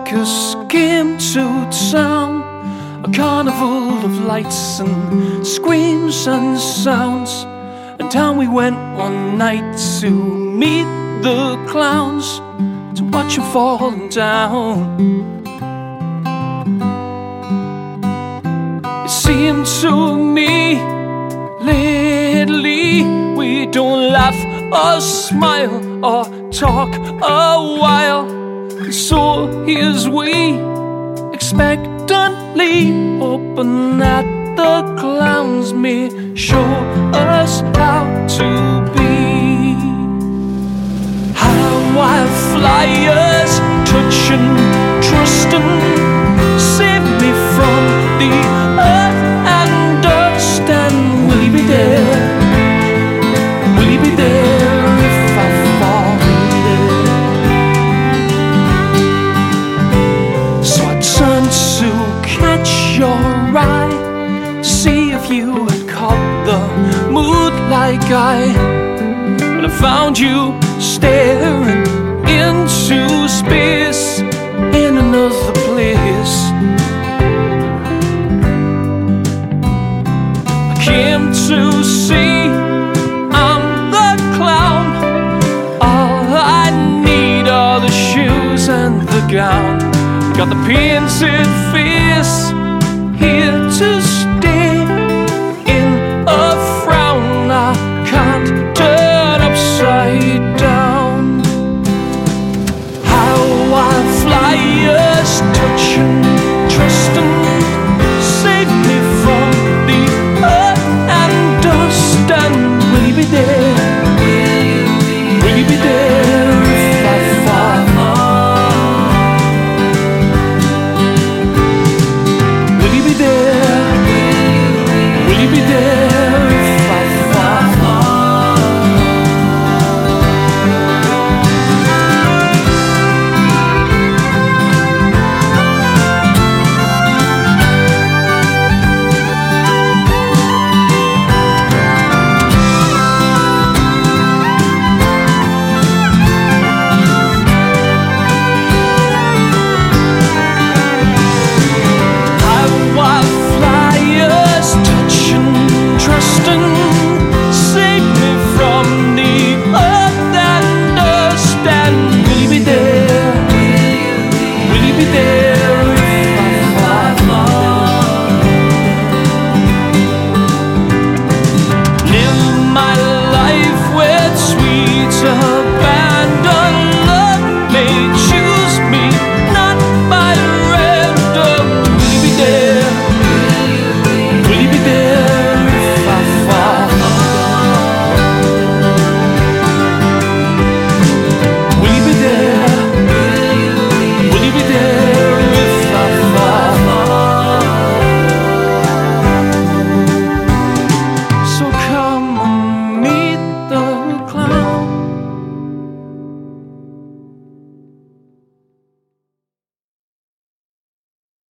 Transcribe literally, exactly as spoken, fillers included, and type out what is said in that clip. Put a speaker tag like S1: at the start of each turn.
S1: circus came to town, a carnival of lights and screams and sounds. And down we went one night to meet the clowns, to watch them falling down. It seemed to me lately we don't laugh or smile or talk a while. So here's we, expectantly hoping that the clowns may show us how to be. How wild flyers, touching, trusting, save me from the earth and dust. And will you be there? Will you be there if I fall dead? So I turned to catch your eye, to see if you had caught the mood like I. But I found you staring into space in another place. I came to see I'm the clown. All I need are the shoes and the gown. Got the painted face here to stay.